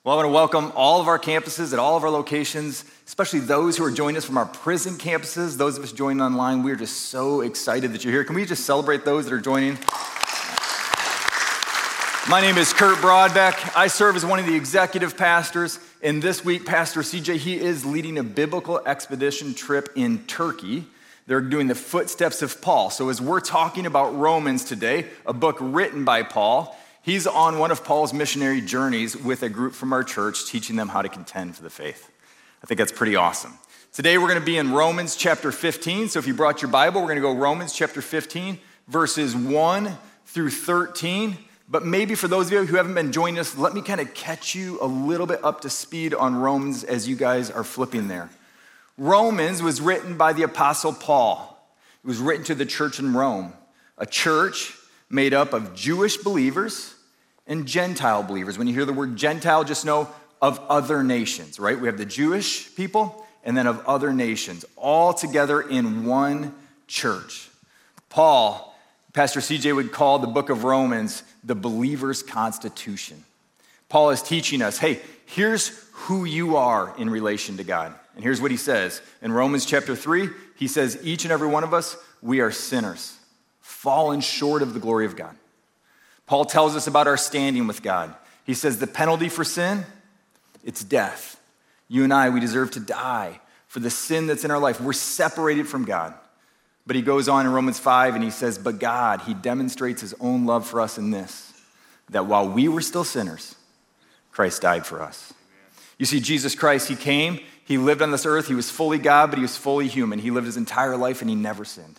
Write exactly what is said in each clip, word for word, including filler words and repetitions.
Well, I want to welcome all of our campuses at all of our locations, especially those who are joining us from our prison campuses, those of us joining online. We're just so excited that you're here. Can we just celebrate those that are joining? My name is Kurt Broadbeck. I serve as one of the executive pastors. And this week, Pastor C J, he is leading a biblical expedition trip in Turkey. They're doing the footsteps of Paul. So as we're talking about Romans today, a book written by Paul, he's on one of Paul's missionary journeys with a group from our church, teaching them how to contend for the faith. I think that's pretty awesome. Today we're going to be in Romans chapter fifteen. So if you brought your Bible, we're going to go Romans chapter fifteen, verses one through thirteen. But maybe for those of you who haven't been joining us, let me kind of catch you a little bit up to speed on Romans as you guys are flipping there. Romans was written by the Apostle Paul. It was written to the church in Rome, a church made up of Jewish believers and Gentile believers. When you hear the word Gentile, just know of other nations, right? We have the Jewish people and then of other nations, all together in one church. Paul, Pastor C J would call the book of Romans the believer's constitution. Paul is teaching us, hey, here's who you are in relation to God. And here's what he says. In Romans chapter three, he says, each and every one of us, we are sinners, fallen short of the glory of God. Paul tells us about our standing with God. He says the penalty for sin, it's death. You and I, we deserve to die for the sin that's in our life. We're separated from God. But he goes on in Romans five and he says, but God, he demonstrates his own love for us in this, that while we were still sinners, Christ died for us. You see, Jesus Christ, he came, he lived on this earth, he was fully God, but he was fully human. He lived his entire life and he never sinned.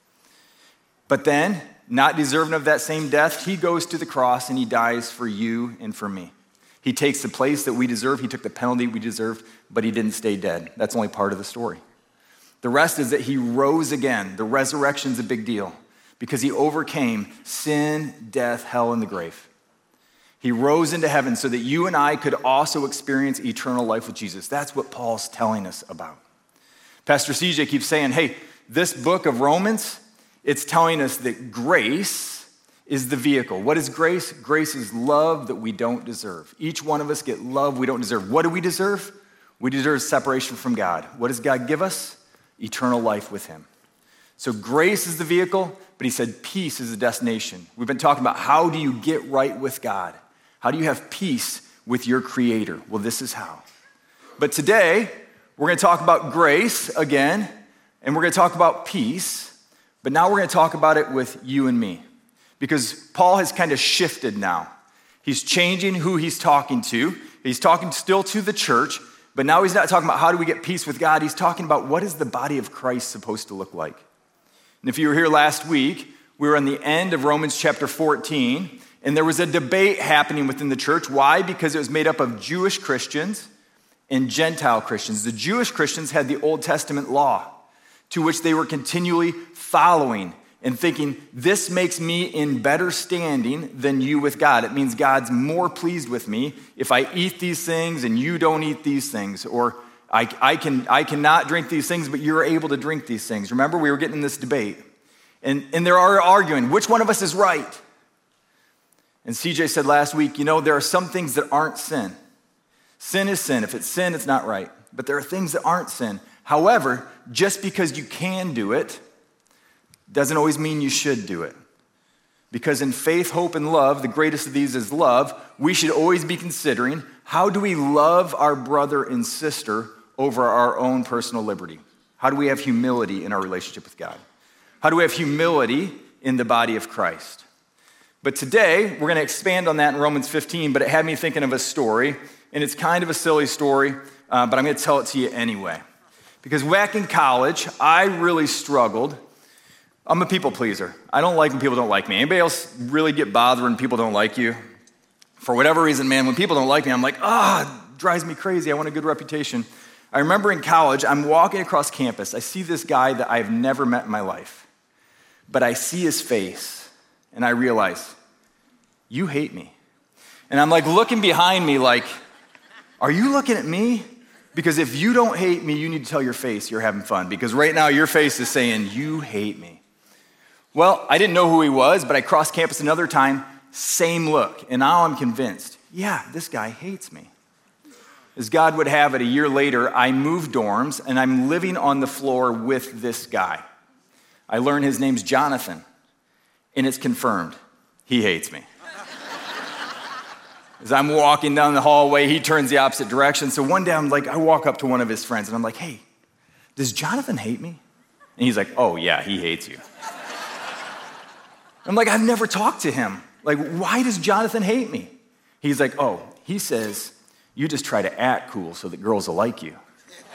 But then, not deserving of that same death, he goes to the cross and he dies for you and for me. He takes the place that we deserve, he took the penalty we deserved, but he didn't stay dead. That's only part of the story. The rest is that he rose again. The resurrection's a big deal because he overcame sin, death, hell, and the grave. He rose into heaven so that you and I could also experience eternal life with Jesus. That's what Paul's telling us about. Pastor C J keeps saying, hey, this book of Romans, it's telling us that grace is the vehicle. What is grace? Grace is love that we don't deserve. Each one of us get love we don't deserve. What do we deserve? We deserve separation from God. What does God give us? Eternal life with him. So grace is the vehicle, but he said peace is the destination. We've been talking about how do you get right with God? How do you have peace with your creator? Well, this is how. But today, we're going to talk about grace again, and we're going to talk about peace, but now we're going to talk about it with you and me. Because Paul has kind of shifted now. He's changing who he's talking to. He's talking still to the church, but now he's not talking about how do we get peace with God. He's talking about what is the body of Christ supposed to look like. And if you were here last week, we were on the end of Romans chapter fourteen, and there was a debate happening within the church. Why? Because it was made up of Jewish Christians and Gentile Christians. The Jewish Christians had the Old Testament law to which they were continually following and thinking, this makes me in better standing than you with God. It means God's more pleased with me if I eat these things and you don't eat these things. Or I, I, can, I cannot drink these things, but you're able to drink these things. Remember, we were getting in this debate. And, and they're arguing, which one of us is right? And C J said last week, you know, there are some things that aren't sin. Sin is sin. If it's sin, it's not right. But there are things that aren't sin. However, just because you can do it, doesn't always mean you should do it. Because in faith, hope, and love, the greatest of these is love, we should always be considering how do we love our brother and sister over our own personal liberty? How do we have humility in our relationship with God? How do we have humility in the body of Christ? But today, we're going to expand on that in Romans fifteen, but it had me thinking of a story, and it's kind of a silly story, uh, but I'm going to tell it to you anyway. Because back in college, I really struggled. I'm a people pleaser. I don't like when people don't like me. Anybody else really get bothered when people don't like you? For whatever reason, man, when people don't like me, I'm like, ah, oh, it drives me crazy. I want a good reputation. I remember in college, I'm walking across campus. I see this guy that I've never met in my life. But I see his face, and I realize, you hate me. And I'm like looking behind me like, are you looking at me? Because if you don't hate me, you need to tell your face you're having fun. Because right now, your face is saying, you hate me. Well, I didn't know who he was, but I crossed campus another time, same look. And now I'm convinced, yeah, this guy hates me. As God would have it, a year later, I moved dorms, and I'm living on the floor with this guy. I learn his name's Jonathan, and it's confirmed. He hates me. As I'm walking down the hallway, he turns the opposite direction. So one day, I'm like, I walk up to one of his friends, and I'm like, hey, does Jonathan hate me? And he's like, oh, yeah, he hates you. I'm like, I've never talked to him. Like, why does Jonathan hate me? He's like, oh, he says, you just try to act cool so that girls will like you.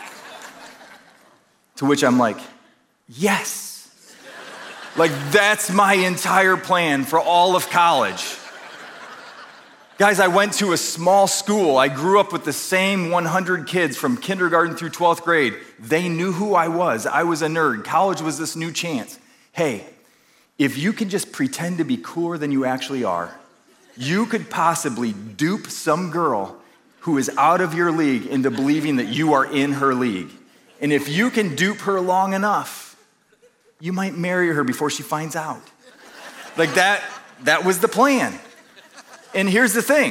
To which I'm like, yes. Like, that's my entire plan for all of college. Guys, I went to a small school. I grew up with the same one hundred kids from kindergarten through twelfth grade. They knew who I was. I was a nerd. College was this new chance. Hey, if you can just pretend to be cooler than you actually are, you could possibly dupe some girl who is out of your league into believing that you are in her league. And if you can dupe her long enough, you might marry her before she finds out. Like that, that was the plan. And here's the thing.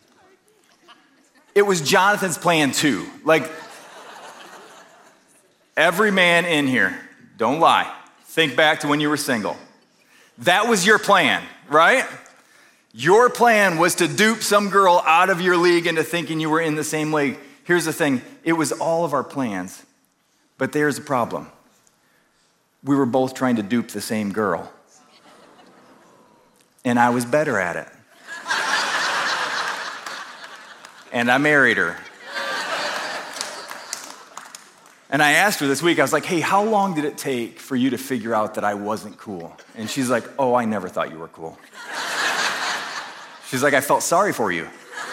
It was Jonathan's plan too. Like, every man in here, don't lie, think back to when you were single. That was your plan, right? Your plan was to dupe some girl out of your league into thinking you were in the same league. Here's the thing. It was all of our plans, but there's a problem. We were both trying to dupe the same girl, and I was better at it. And I married her. And I asked her this week, I was like, hey, how long did it take for you to figure out that I wasn't cool? And she's like, oh, I never thought you were cool. She's like, I felt sorry for you.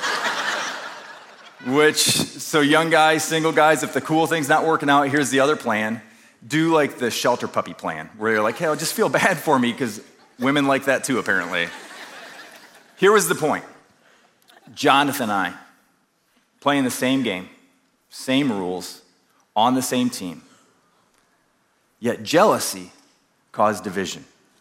Which, so young guys, single guys, if the cool thing's not working out, here's the other plan. Do like the shelter puppy plan, where you're like, hey, I'll just feel bad for me, because women like that too, apparently. Here was the point. Jonathan and I, playing the same game, same rules, on the same team. Yet jealousy caused division.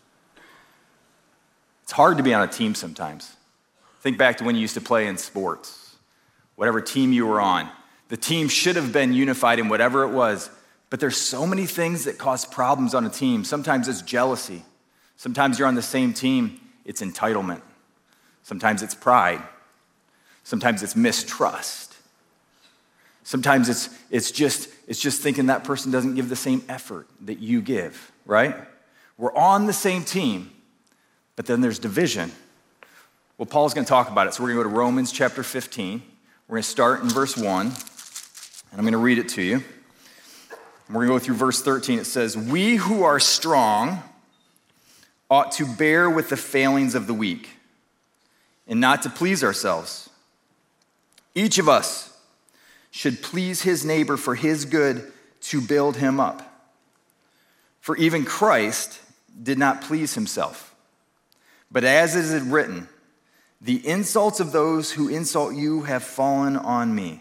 It's hard to be on a team sometimes. Think back to when you used to play in sports. Whatever team you were on, the team should have been unified in whatever it was, but there's so many things that cause problems on a team. Sometimes it's jealousy. Sometimes you're on the same team, it's entitlement. Sometimes it's pride. Sometimes it's mistrust. Sometimes it's it's just it's just thinking that person doesn't give the same effort that you give, right? We're on the same team, but then there's division. Well, Paul's going to talk about it, so we're going to go to Romans chapter fifteen. We're going to start in verse one, and I'm going to read it to you. And we're going to go through verse thirteen. It says, "We who are strong ought to bear with the failings of the weak, and not to please ourselves. Each of us should please his neighbor for his good, to build him up. For even Christ did not please himself. But as it is written, the insults of those who insult you have fallen on me.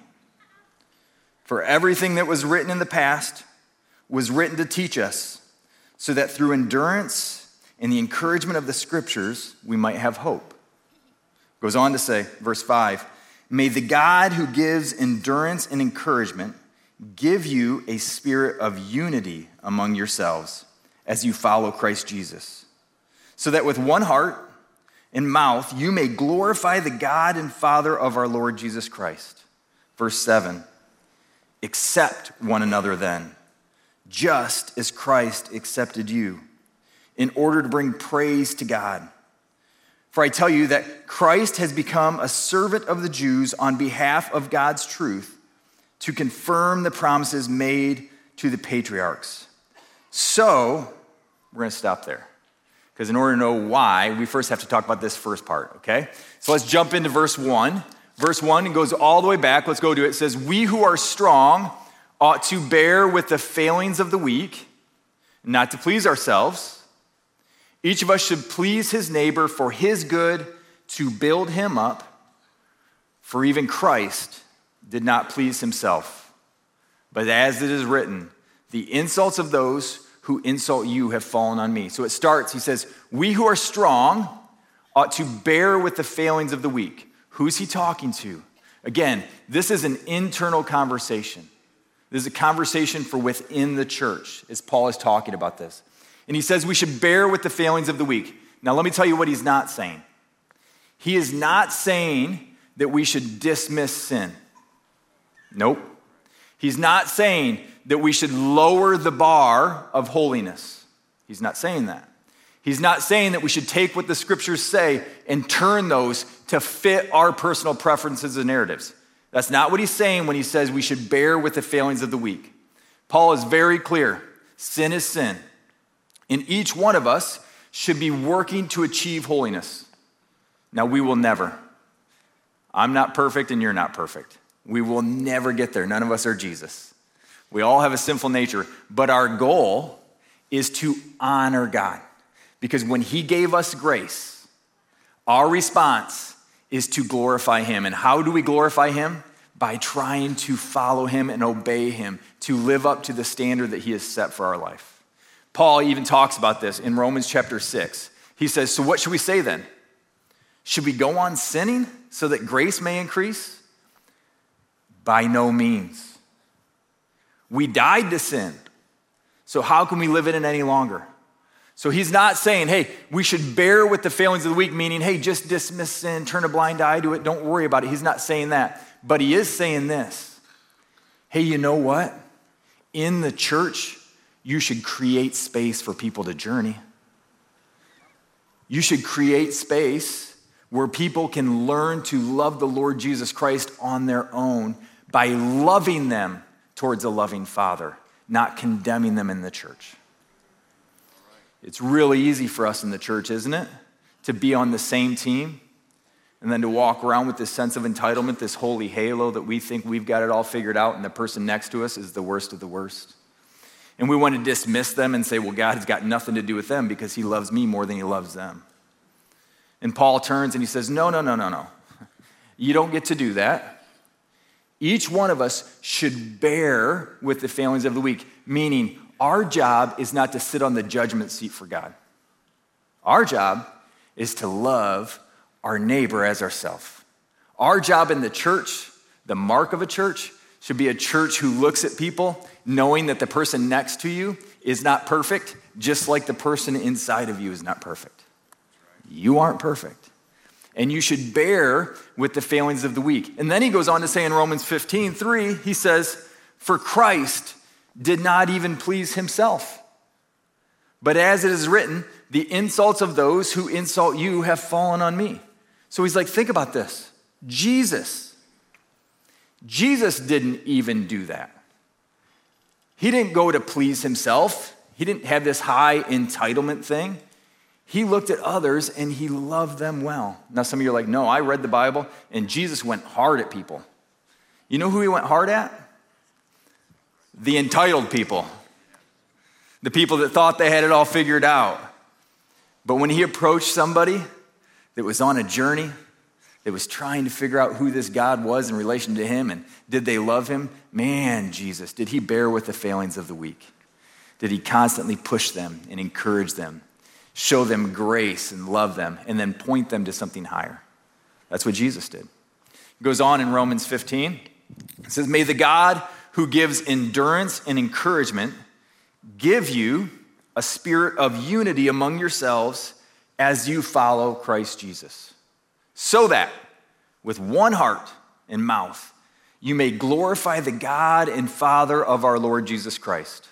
For everything that was written in the past was written to teach us, so that through endurance and the encouragement of the scriptures, we might have hope." Goes on to say, verse five, "May the God who gives endurance and encouragement give you a spirit of unity among yourselves as you follow Christ Jesus, so that with one heart and mouth you may glorify the God and Father of our Lord Jesus Christ." Verse seven, "Accept one another then, just as Christ accepted you, in order to bring praise to God. For I tell you that Christ has become a servant of the Jews on behalf of God's truth, to confirm the promises made to the patriarchs." So, we're going to stop there, because in order to know why, we first have to talk about this first part, okay? So let's jump into verse one. Verse one goes all the way back. Let's go to it. It says, "We who are strong ought to bear with the failings of the weak, not to please ourselves. Each of us should please his neighbor for his good, to build him up. For even Christ did not please himself. But as it is written, the insults of those who insult you have fallen on me." So it starts, he says, we who are strong ought to bear with the failings of the weak. Who's he talking to? Again, this is an internal conversation. This is a conversation for within the church, as Paul is talking about this. And he says we should bear with the failings of the weak. Now, let me tell you what he's not saying. He is not saying that we should dismiss sin. Nope. He's not saying that we should lower the bar of holiness. He's not saying that. He's not saying that we should take what the scriptures say and turn those to fit our personal preferences and narratives. That's not what he's saying when he says we should bear with the failings of the weak. Paul is very clear. Sin is sin. And each one of us should be working to achieve holiness. Now, we will never. I'm not perfect and you're not perfect. We will never get there. None of us are Jesus. We all have a sinful nature, but our goal is to honor God. Because when he gave us grace, our response is to glorify him. And how do we glorify him? By trying to follow him and obey him, to live up to the standard that he has set for our life. Paul even talks about this in Romans chapter six. He says, so what should we say then? Should we go on sinning so that grace may increase? By no means. We died to sin. So how can we live in it any longer? So he's not saying, hey, we should bear with the failings of the weak, meaning, hey, just dismiss sin, turn a blind eye to it, don't worry about it. He's not saying that. But he is saying this. Hey, you know what? In the church, you should create space for people to journey. You should create space where people can learn to love the Lord Jesus Christ on their own by loving them towards a loving Father, not condemning them in the church. It's really easy for us in the church, isn't it? To be on the same team and then to walk around with this sense of entitlement, this holy halo that we think we've got it all figured out and the person next to us is the worst of the worst. And we want to dismiss them and say, well, God has got nothing to do with them because he loves me more than he loves them. And Paul turns and he says, no, no, no, no, no. You don't get to do that. Each one of us should bear with the failings of the weak, meaning our job is not to sit on the judgment seat for God. Our job is to love our neighbor as ourselves. Our job in the church, the mark of a church, should be a church who looks at people knowing that the person next to you is not perfect, just like the person inside of you is not perfect. You aren't perfect. And you should bear with the failings of the weak. And then he goes on to say in Romans fifteen three, he says, for Christ did not even please himself. But as it is written, the insults of those who insult you have fallen on me. So he's like, think about this. Jesus, Jesus didn't even do that. He didn't go to please himself. He didn't have this high entitlement thing. He looked at others and he loved them well. Now some of you are like, no, I read the Bible and Jesus went hard at people. You know who he went hard at? The entitled people. The people that thought they had it all figured out. But when he approached somebody that was on a journey, that was trying to figure out who this God was in relation to him and did they love him? Man, Jesus, did he bear with the failings of the weak? Did he constantly push them and encourage them, show them grace and love them, and then point them to something higher? That's what Jesus did. It goes on in Romans fifteen. It says, may the God who gives endurance and encouragement give you a spirit of unity among yourselves as you follow Christ Jesus, so that with one heart and mouth you may glorify the God and Father of our Lord Jesus Christ.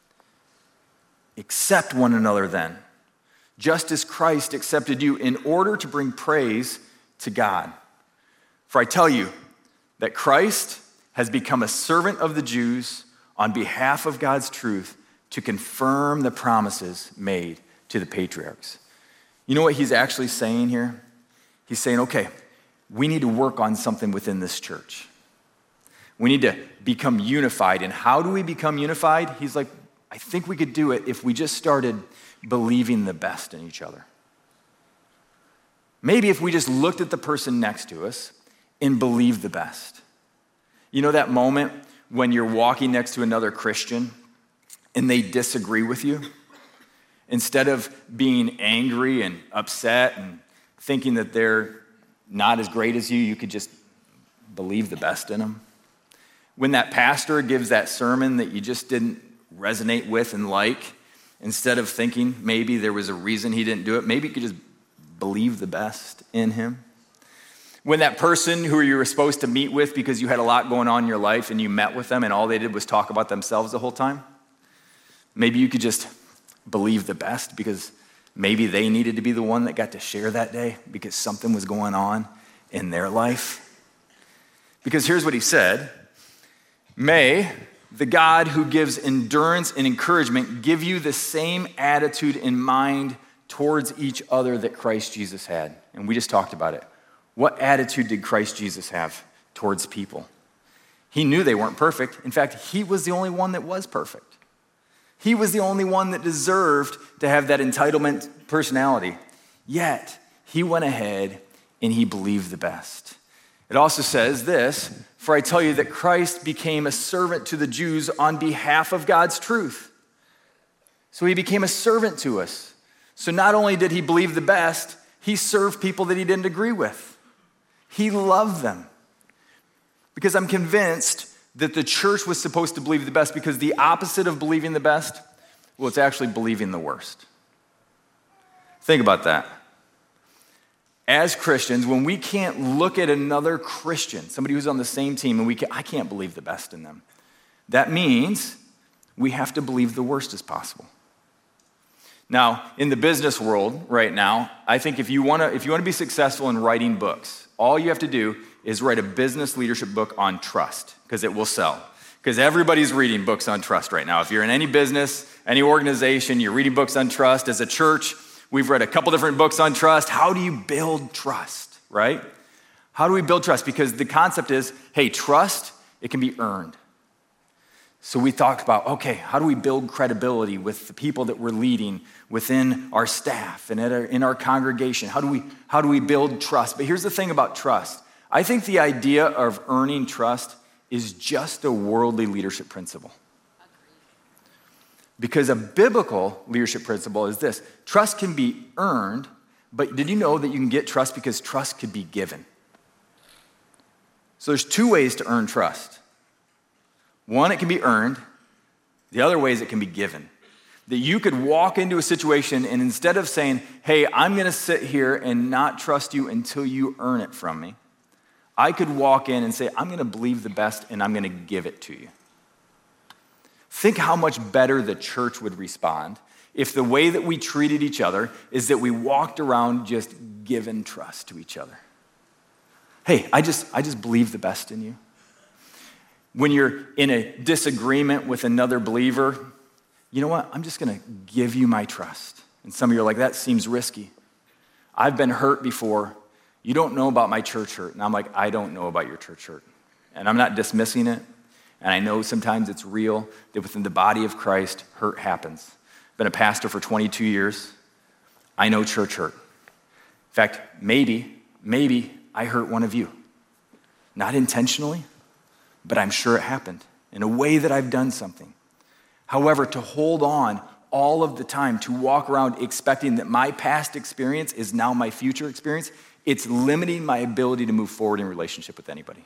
Accept one another then, just as Christ accepted you in order to bring praise to God. For I tell you that Christ has become a servant of the Jews on behalf of God's truth to confirm the promises made to the patriarchs. You know what he's actually saying here? He's saying, okay, we need to work on something within this church. We need to become unified. And how do we become unified? He's like, I think we could do it if we just started believing the best in each other. Maybe if we just looked at the person next to us and believed the best. You know that moment when you're walking next to another Christian and they disagree with you? Instead of being angry and upset and thinking that they're not as great as you, you could just believe the best in them? When that pastor gives that sermon that you just didn't resonate with and like, instead of thinking maybe there was a reason he didn't do it, maybe you could just believe the best in him. When that person who you were supposed to meet with because you had a lot going on in your life and you met with them and all they did was talk about themselves the whole time, maybe you could just believe the best because maybe they needed to be the one that got to share that day because something was going on in their life. Because here's what he said: may the God who gives endurance and encouragement give you the same attitude in mind towards each other that Christ Jesus had. And we just talked about it. What attitude did Christ Jesus have towards people? He knew they weren't perfect. In fact, he was the only one that was perfect. He was the only one that deserved to have that entitlement personality. Yet, he went ahead and he believed the best. It also says this: for I tell you that Christ became a servant to the Jews on behalf of God's truth. So he became a servant to us. So not only did he believe the best, he served people that he didn't agree with. He loved them. Because I'm convinced that the church was supposed to believe the best, because the opposite of believing the best, well, it's actually believing the worst. Think about that. As Christians, when we can't look at another Christian, somebody who's on the same team, and we can, I can't believe the best in them, that means we have to believe the worst as possible. Now, in the business world right now, I think if you want to if you want to be successful in writing books, all you have to do is write a business leadership book on trust, because it will sell. Because everybody's reading books on trust right now. If you're in any business, any organization, you're reading books on trust. As a church, we've read a couple different books on trust. How do you build trust, right? How do we build trust? Because the concept is, hey, trust, it can be earned. So we talked about, okay, how do we build credibility with the people that we're leading within our staff and at our, in our congregation? How do we, how do we build trust? But here's the thing about trust. I think the idea of earning trust is just a worldly leadership principle. Because a biblical leadership principle is this: trust can be earned, but did you know that you can get trust because trust could be given? So there's two ways to earn trust. One, it can be earned. The other way is it can be given. That you could walk into a situation and instead of saying, hey, I'm going to sit here and not trust you until you earn it from me, I could walk in and say, I'm going to believe the best and I'm going to give it to you. Think how much better the church would respond if the way that we treated each other is that we walked around just giving trust to each other. Hey, I just, I just believe the best in you. When you're in a disagreement with another believer, you know what? I'm just going to give you my trust. And some of you are like, that seems risky. I've been hurt before. You don't know about my church hurt. And I'm like, I don't know about your church hurt. And I'm not dismissing it. And I know sometimes it's real that within the body of Christ, hurt happens. I've been a pastor for twenty-two years. I know church hurt. In fact, maybe, maybe I hurt one of you. Not intentionally, but I'm sure it happened in a way that I've done something. However, to hold on all of the time, to walk around expecting that my past experience is now my future experience, it's limiting my ability to move forward in relationship with anybody.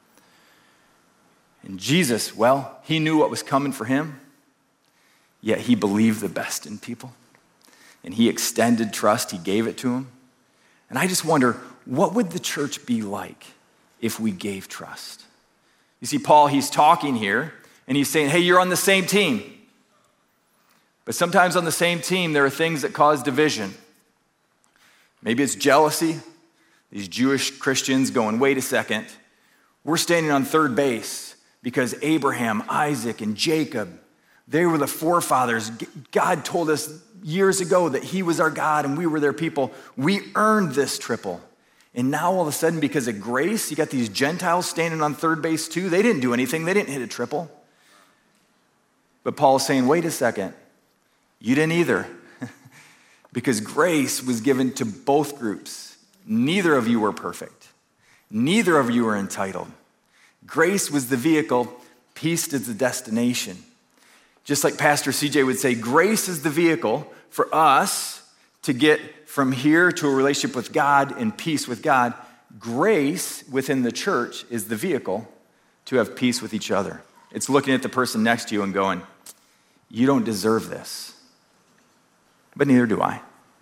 And Jesus, well, he knew what was coming for him, yet he believed the best in people. And he extended trust, he gave it to them. And I just wonder, what would the church be like if we gave trust? You see, Paul, he's talking here, and he's saying, hey, you're on the same team. But sometimes on the same team, there are things that cause division. Maybe it's jealousy. These Jewish Christians going, wait a second, we're standing on third base because Abraham, Isaac, and Jacob, they were the forefathers. God told us years ago that he was our God and we were their people. We earned this triple. And now all of a sudden, because of grace, you got these Gentiles standing on third base too. They didn't do anything. They didn't hit a triple. But Paul's saying, wait a second. You didn't either. Because grace was given to both groups. Neither of you were perfect. Neither of you were entitled. Grace was the vehicle. Peace is the destination. Just like Pastor C J would say, grace is the vehicle for us to get from here to a relationship with God and peace with God. grace within the church is the vehicle to have peace with each other. It's looking at the person next to you and going, you don't deserve this, but neither do I.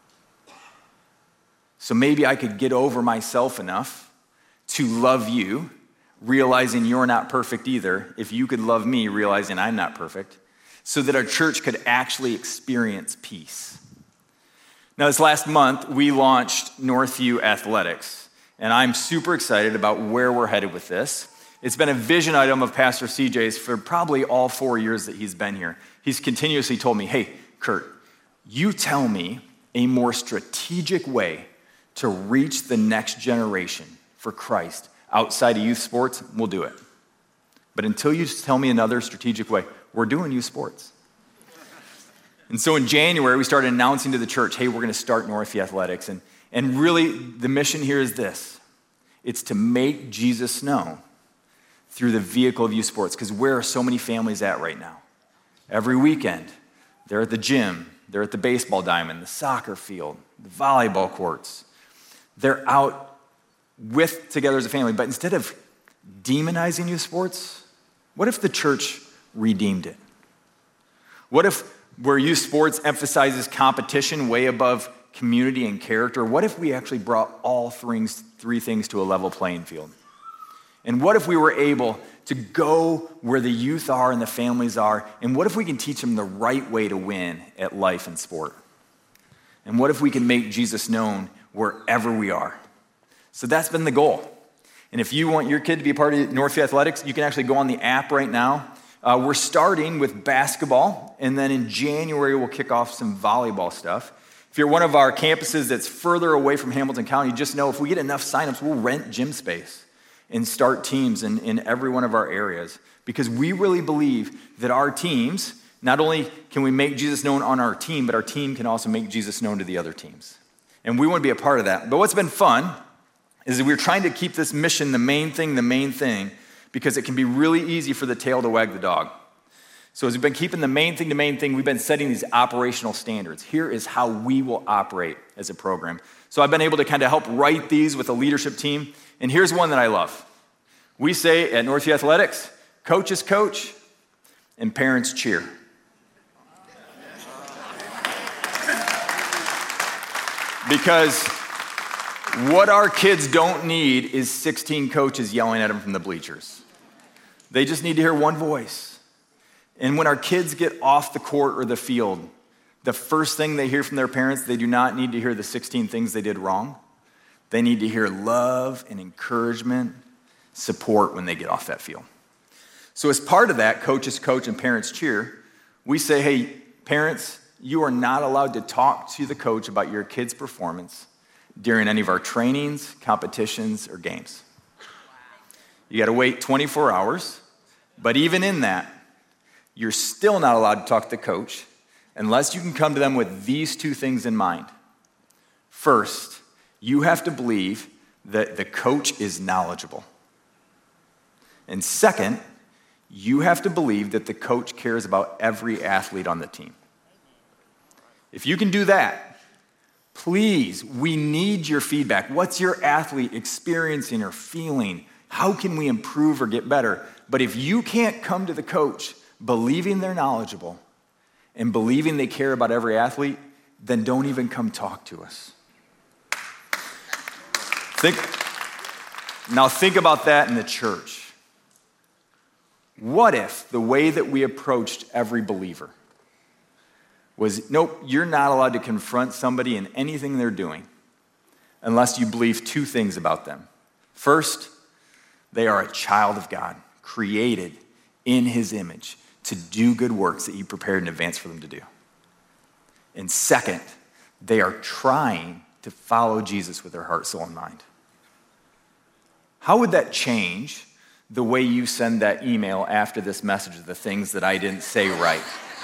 So maybe I could get over myself enough to love you, realizing you're not perfect either, if you could love me, realizing I'm not perfect, so that our church could actually experience peace. Now, this last month, we launched Northview Athletics, and I'm super excited about where we're headed with this. It's been a vision item of Pastor C J's for probably all four years that he's been here. He's continuously told me, hey, Kurt, you tell me a more strategic way to reach the next generation for Christ outside of youth sports, we'll do it. But until you tell me another strategic way, we're doing youth sports. And so in January, we started announcing to the church, hey, we're going to start Northview Athletics. And, and really, the mission here is this. It's to make Jesus known through the vehicle of youth sports. Because where are so many families at right now? Every weekend, they're at the gym, they're at the baseball diamond, the soccer field, the volleyball courts. They're out with together as a family. But instead of demonizing youth sports, what if the church redeemed it? What if where youth sports emphasizes competition way above community and character, what if we actually brought all three, three things to a level playing field? And what if we were able to go where the youth are and the families are, and what if we can teach them the right way to win at life and sport? And what if we can make Jesus known wherever we are? So that's been the goal. And if you want your kid to be a part of Northview Athletics, you can actually go on the app right now. Uh, we're starting with basketball, and then in January, we'll kick off some volleyball stuff. If you're one of our campuses that's further away from Hamilton County, just know if we get enough signups, we'll rent gym space and start teams in, in every one of our areas. Because we really believe that our teams, not only can we make Jesus known on our team, but our team can also make Jesus known to the other teams. And we want to be a part of that. But what's been fun is that we're trying to keep this mission the main thing, the main thing, because it can be really easy for the tail to wag the dog. So as we've been keeping the main thing the main thing, we've been setting these operational standards. Here is how we will operate as a program. So I've been able to kind of help write these with the leadership team. And here's one that I love. We say at Northview Athletics, coaches coach and parents cheer. Because what our kids don't need is sixteen coaches yelling at them from the bleachers. They just need to hear one voice. And when our kids get off the court or the field, the first thing they hear from their parents, they do not need to hear the sixteen things they did wrong. They need to hear love and encouragement, support when they get off that field. So as part of that, coaches coach and parents cheer, we say, hey, parents, you are not allowed to talk to the coach about your kid's performance during any of our trainings, competitions, or games. You got to wait twenty-four hours, but even in that, you're still not allowed to talk to the coach unless you can come to them with these two things in mind. First, you have to believe that the coach is knowledgeable. And second, you have to believe that the coach cares about every athlete on the team. If you can do that, please, we need your feedback. What's your athlete experiencing or feeling? How can we improve or get better? But if you can't come to the coach believing they're knowledgeable and believing they care about every athlete, then don't even come talk to us. Think, now think about that in the church. What if the way that we approached every believer was, nope, you're not allowed to confront somebody in anything they're doing unless you believe two things about them. First, they are a child of God, created in his image to do good works that he prepared in advance for them to do. And second, they are trying to follow Jesus with their heart, soul, and mind. How would that change the way you send that email after this message of the things that I didn't say right?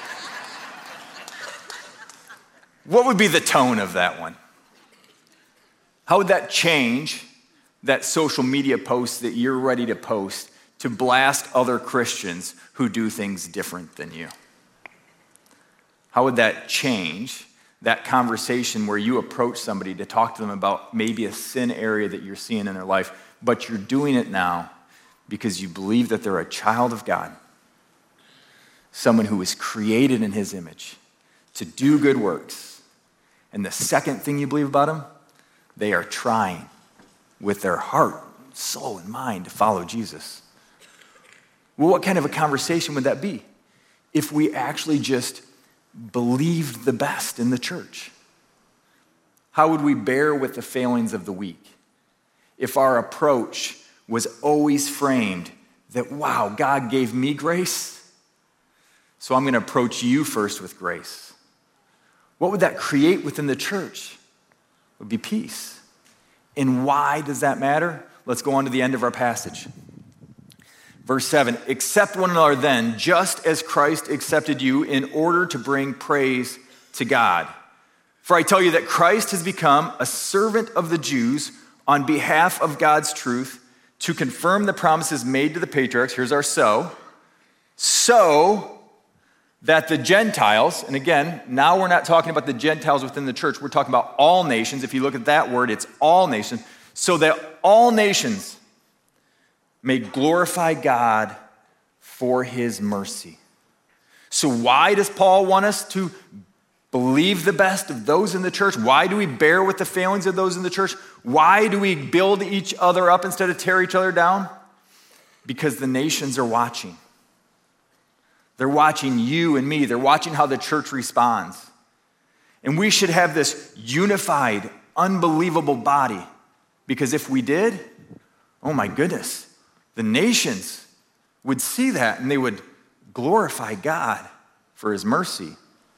What would be the tone of that one? How would that change that social media post that you're ready to post to blast other Christians who do things different than you? How would that change that conversation where you approach somebody to talk to them about maybe a sin area that you're seeing in their life, but you're doing it now because you believe that they're a child of God, someone who was created in his image to do good works. And the second thing you believe about them, they are trying with their heart, soul, and mind to follow Jesus. Well, what kind of a conversation would that be if we actually just believed the best in the church? How would we bear with the failings of the weak if our approach was always framed that, wow, God gave me grace, so I'm going to approach you first with grace? What would that create within the church? It would be peace. And why does that matter? Let's go on to the end of our passage. Verse seven, accept one another then, just as Christ accepted you, in order to bring praise to God. For I tell you that Christ has become a servant of the Jews on behalf of God's truth to confirm the promises made to the patriarchs. Here's our so. So that the Gentiles, and again, now we're not talking about the Gentiles within the church, we're talking about all nations. If you look at that word, it's all nations. So that all nations may glorify God for his mercy. So why does Paul want us to believe the best of those in the church? Why do we bear with the failings of those in the church? Why do we build each other up instead of tear each other down? Because the nations are watching. They're watching you and me. They're watching how the church responds. And we should have this unified, unbelievable body. Because if we did, oh my goodness, the nations would see that and they would glorify God for his mercy.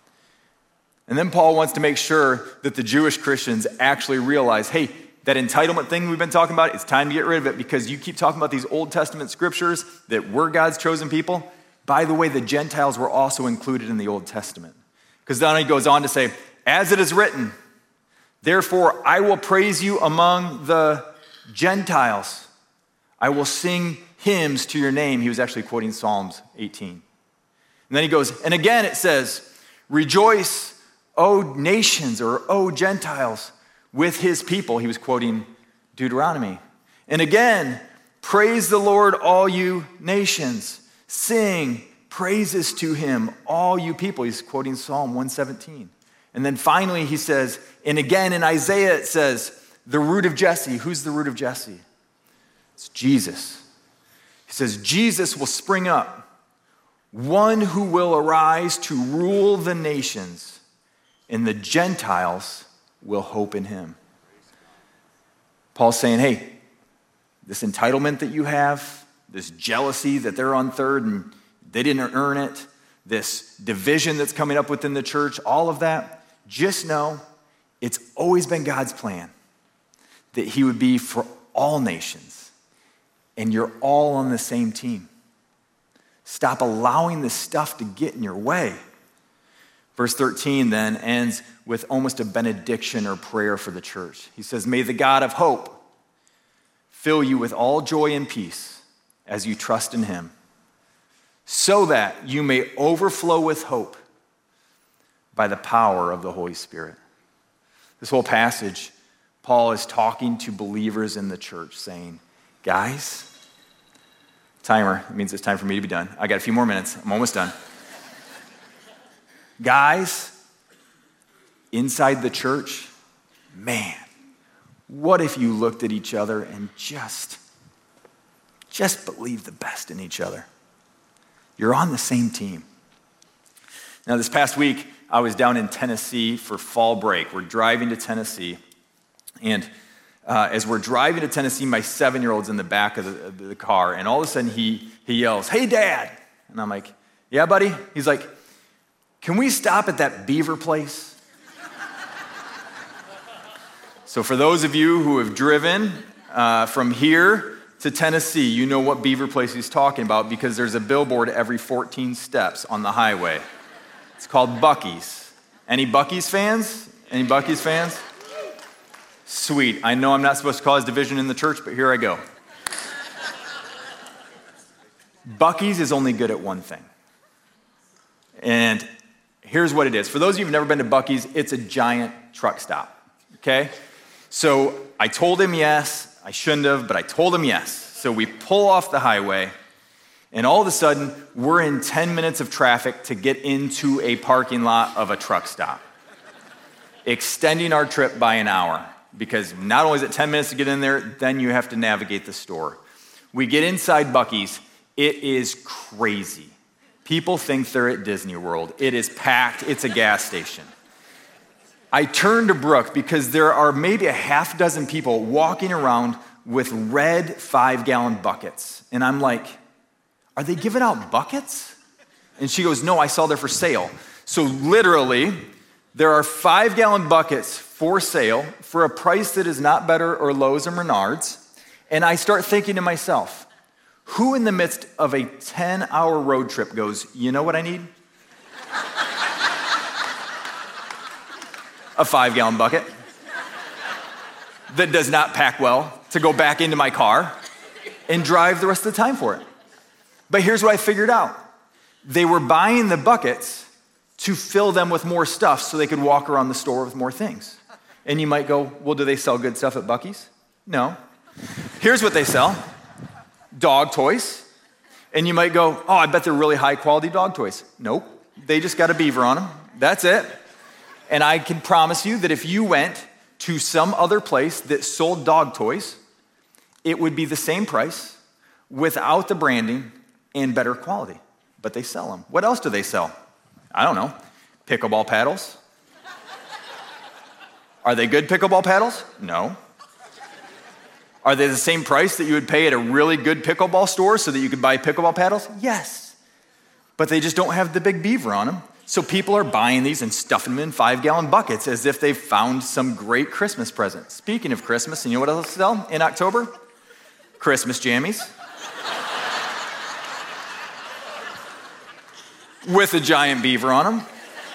And then Paul wants to make sure that the Jewish Christians actually realize, hey, that entitlement thing we've been talking about, it's time to get rid of it because you keep talking about these Old Testament scriptures that we're God's chosen people. By the way, the Gentiles were also included in the Old Testament. Because then he goes on to say, as it is written, therefore I will praise you among the Gentiles. I will sing hymns to your name. He was actually quoting Psalms eighteen. And then he goes, and again it says, rejoice, O nations, or O Gentiles, with his people. He was quoting Deuteronomy. And again, praise the Lord, all you nations. Sing praises to him, all you people. He's quoting Psalm one seventeen. And then finally he says, and again in Isaiah it says, the root of Jesse. Who's the root of Jesse? It's Jesus. He says, Jesus will spring up, one who will arise to rule the nations, and the Gentiles will hope in him. Paul's saying, hey, this entitlement that you have, this jealousy that they're on third and they didn't earn it, this division that's coming up within the church, all of that, just know it's always been God's plan that he would be for all nations. And you're all on the same team. Stop allowing this stuff to get in your way. Verse thirteen then ends with almost a benediction or prayer for the church. He says, may the God of hope fill you with all joy and peace as you trust in him, so that you may overflow with hope by the power of the Holy Spirit. This whole passage, Paul is talking to believers in the church saying, guys, timer, it means it's time for me to be done. I got a few more minutes. I'm almost done. Guys, inside the church, man, what if you looked at each other and just, just believed the best in each other? You're on the same team. Now, this past week, I was down in Tennessee for fall break. We're driving to Tennessee, and Uh, as we're driving to Tennessee, my seven-year-old's in the back of the, of the car, and all of a sudden he, he yells, hey, Dad. And I'm like, yeah, buddy? He's like, can we stop at that beaver place? So for those of you who have driven uh, from here to Tennessee, you know what beaver place he's talking about because there's a billboard every fourteen steps on the highway. It's called Buc-ee's. Any Buc-ee's fans? Any Buc-ee's fans? Sweet. I know I'm not supposed to cause division in the church, but here I go. Buc-ee's is only good at one thing. And Here's what it is. For those of you who've never been to Buc-ee's, it's a giant truck stop, okay? So I told him yes. I shouldn't have, but I told him yes. So we pull off the highway, and all of a sudden, we're in ten minutes of traffic to get into a parking lot of a truck stop, extending our trip by an hour, because not only is it ten minutes to get in there, then you have to navigate the store. We get inside Buc-ee's. It is crazy. People think they're at Disney World. It is packed. It's a gas station. I turn to Brooke because there are maybe a half dozen people walking around with red five-gallon buckets. And I'm like, are they giving out buckets? And she goes, no, I saw they're for sale. So literally, there are five-gallon buckets for sale for a price that is not better or Lowe's or Menards. And I start thinking to myself, who in the midst of a ten-hour road trip goes, you know what I need? A five-gallon bucket that does not pack well to go back into my car and drive the rest of the time for it. But here's what I figured out. They were buying the buckets to fill them with more stuff so they could walk around the store with more things. And you might go, well, do they sell good stuff at Buc-ee's? No. Here's what they sell. Dog toys. And you might go, oh, I bet they're really high quality dog toys. Nope. They just got a beaver on them. That's it. And I can promise you that if you went to some other place that sold dog toys, it would be the same price without the branding and better quality. But they sell them. What else do they sell? I don't know. Pickleball paddles. Are they good pickleball paddles? No. Are they the same price that you would pay at a really good pickleball store so that you could buy pickleball paddles? Yes. But they just don't have the big beaver on them. So people are buying these and stuffing them in five-gallon buckets as if they've found some great Christmas present. Speaking of Christmas, and you know what else sell in October? Christmas jammies. With a giant beaver on them.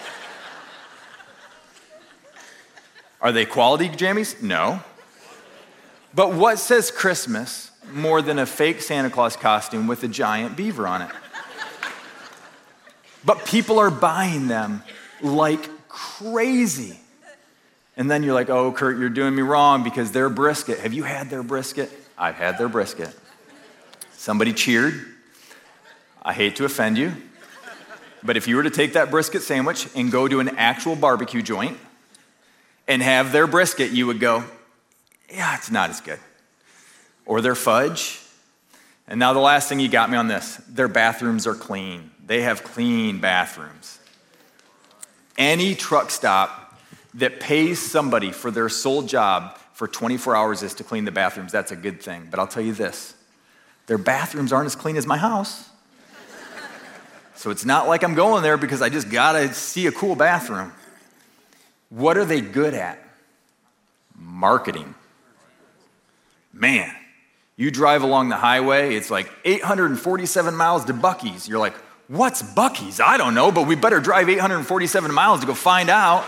Are they quality jammies? No. But what says Christmas more than a fake Santa Claus costume with a giant beaver on it? But people are buying them like crazy. And then you're like, oh, Kurt, you're doing me wrong because their brisket. Have you had their brisket? I've had their brisket. Somebody cheered. I hate to offend you. But if you were to take that brisket sandwich and go to an actual barbecue joint and have their brisket, you would go, yeah, it's not as good. Or their fudge. And now the last thing you got me on this, their bathrooms are clean. They have clean bathrooms. Any truck stop that pays somebody for their sole job for twenty-four hours is to clean the bathrooms. That's a good thing. But I'll tell you this, their bathrooms aren't as clean as my house. So it's not like I'm going there because I just gotta see a cool bathroom. What are they good at? Marketing. Man, you drive along the highway, it's like eight hundred forty-seven miles to Buc-ee's. You're like, what's Buc-ee's? I don't know, but we better drive eight hundred forty-seven miles to go find out.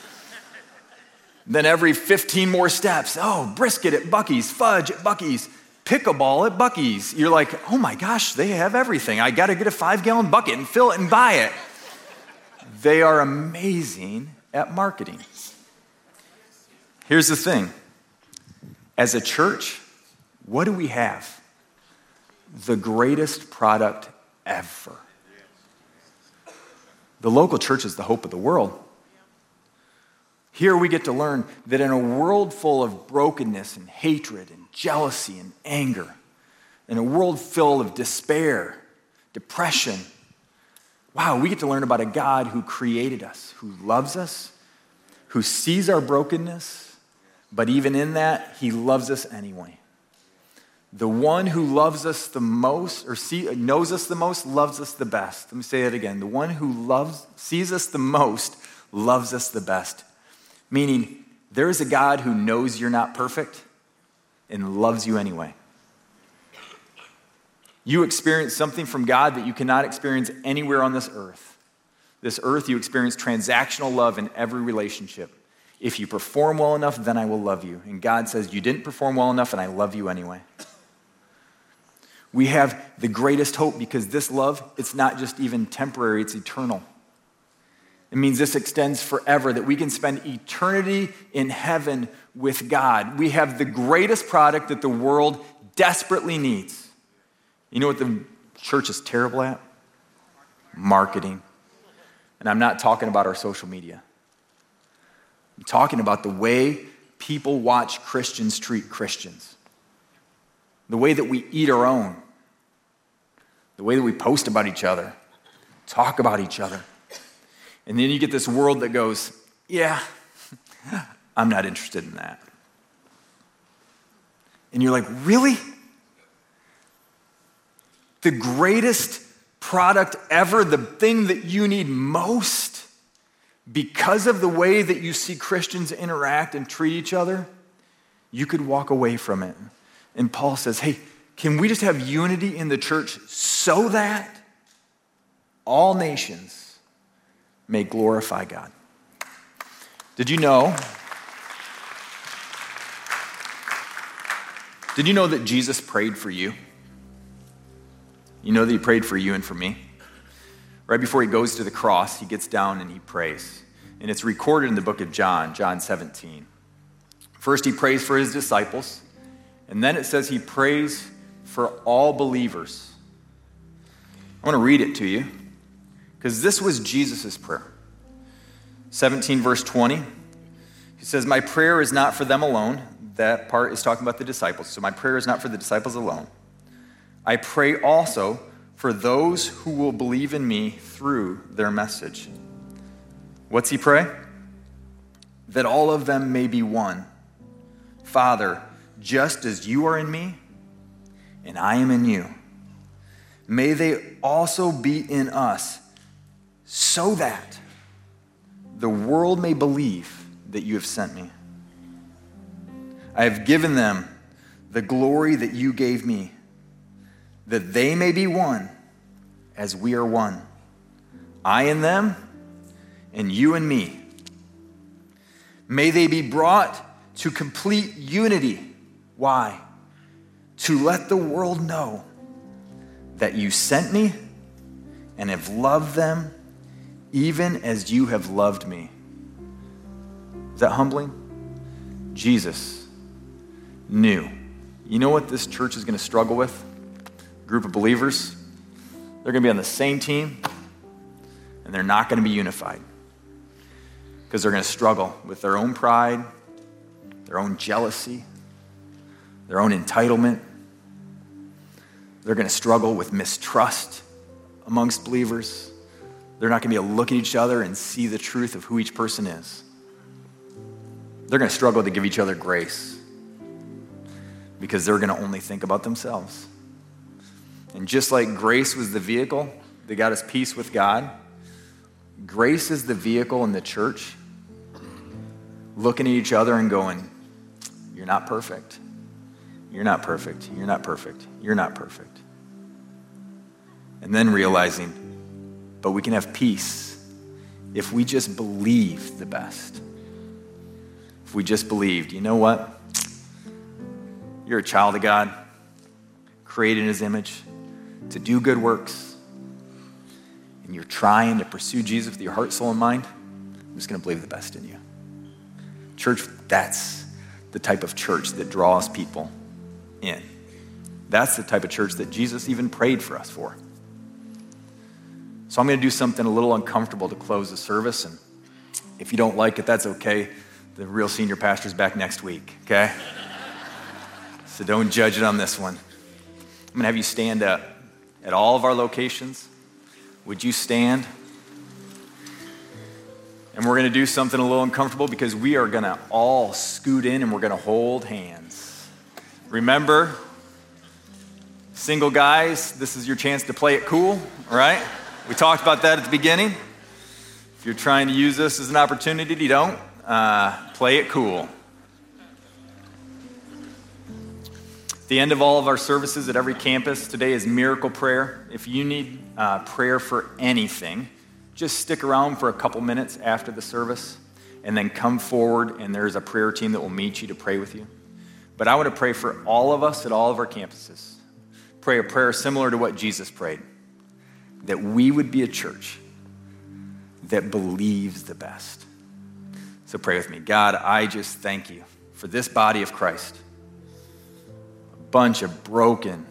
Then every fifteen more steps, oh, brisket at Buc-ee's, fudge at Buc-ee's, pickleball at Buc-ee's. You're like, oh my gosh, they have everything. I gotta get a five-gallon bucket and fill it and buy it. They are amazing at marketing. Here's the thing. As a church, what do we have? The greatest product ever. The local church is the hope of the world. Here we get to learn that in a world full of brokenness and hatred and jealousy and anger, in a world full of despair, depression, wow, we get to learn about a God who created us, who loves us, who sees our brokenness, but even in that, he loves us anyway. The one who loves us the most, or see, knows us the most, loves us the best. Let me say it again. The one who loves, sees us the most, loves us the best. Meaning, there is a God who knows you're not perfect and loves you anyway. You experience something from God that you cannot experience anywhere on this earth. This earth, you experience transactional love in every relationship. If you perform well enough, then I will love you. And God says, you didn't perform well enough, and I love you anyway. We have the greatest hope because this love, it's not just even temporary, it's eternal. It means this extends forever, that we can spend eternity in heaven with God. We have the greatest product that the world desperately needs. You know what the church is terrible at? Marketing. And I'm not talking about our social media. I'm talking about the way people watch Christians treat Christians. The way that we eat our own. The way that we post about each other. Talk about each other. And then you get this world that goes, yeah, I'm not interested in that. And you're like, really? The greatest product ever, the thing that you need most, because of the way that you see Christians interact and treat each other, you could walk away from it. And Paul says, hey, can we just have unity in the church so that all nations may glorify God? Did you know? Did you know that Jesus prayed for you? You know that he prayed for you and for me? Right before he goes to the cross, he gets down and he prays. And it's recorded in the book of John, John seventeen. First, he prays for his disciples. And then it says he prays for all believers. I want to read it to you because this was Jesus' prayer. seventeen verse twenty. He says, my prayer is not for them alone. That part is talking about the disciples. So my prayer is not for the disciples alone. I pray also for those who will believe in me through their message. What's he pray? That all of them may be one. Father, just as you are in me and I am in you, may they also be in us, so that the world may believe that you have sent me. I have given them the glory that you gave me, that they may be one as we are one. I and them, and you and me. May they be brought to complete unity. Why? To let the world know that you sent me and have loved them even as you have loved me. Is that humbling? Jesus knew. You know what this church is going to struggle with? A group of believers. They're going to be on the same team, and they're not going to be unified because they're going to struggle with their own pride, their own jealousy, their own entitlement. They're going to struggle with mistrust amongst believers. They're not going to be able to look at each other and see the truth of who each person is. They're going to struggle to give each other grace because they're going to only think about themselves. And just like grace was the vehicle that got us peace with God, grace is the vehicle in the church looking at each other and going, you're not perfect. You're not perfect. You're not perfect. You're not perfect. And then realizing, but we can have peace if we just believe the best. If we just believed, you know what? You're a child of God, created in his image, to do good works, and you're trying to pursue Jesus with your heart, soul, and mind. I'm just going to believe the best in you. Church, that's the type of church that draws people in. That's the type of church that Jesus even prayed for us for. So I'm going to do something a little uncomfortable to close the service, and if you don't like it, that's okay. The real senior pastor's back next week, okay? So don't judge it on this one. I'm going to have you stand up at all of our locations. Would you stand? And we're going to do something a little uncomfortable because we are going to all scoot in and we're going to hold hands. Remember, single guys, this is your chance to play it cool, all right? We talked about that at the beginning. If you're trying to use this as an opportunity, you don't. Uh, play it cool. The end of all of our services at every campus today is miracle prayer. If you need uh, prayer for anything, just stick around for a couple minutes after the service and then come forward, and there's a prayer team that will meet you to pray with you. But I want to pray for all of us at all of our campuses. Pray a prayer similar to what Jesus prayed, that we would be a church that believes the best. So pray with me. God, I just thank you for this body of Christ. A bunch of broken,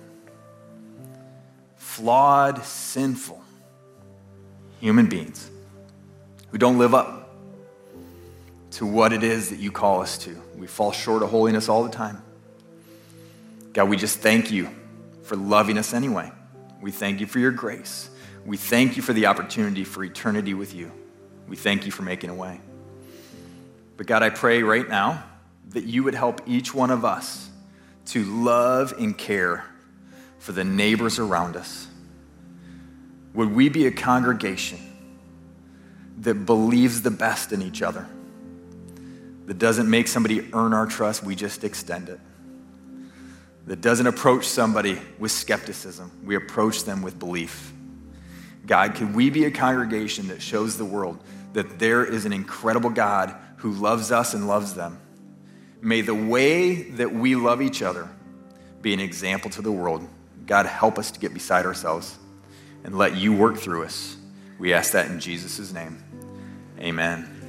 flawed, sinful human beings who don't live up to what it is that you call us to. We fall short of holiness all the time. God, we just thank you for loving us anyway. We thank you for your grace. We thank you for the opportunity for eternity with you. We thank you for making a way. But God, I pray right now that you would help each one of us to love and care for the neighbors around us. Would we be a congregation that believes the best in each other, that doesn't make somebody earn our trust, we just extend it, that doesn't approach somebody with skepticism, we approach them with belief. God, could we be a congregation that shows the world that there is an incredible God who loves us and loves them? May the way that we love each other be an example to the world. God, help us to get beside ourselves and let you work through us. We ask that in Jesus' name. Amen.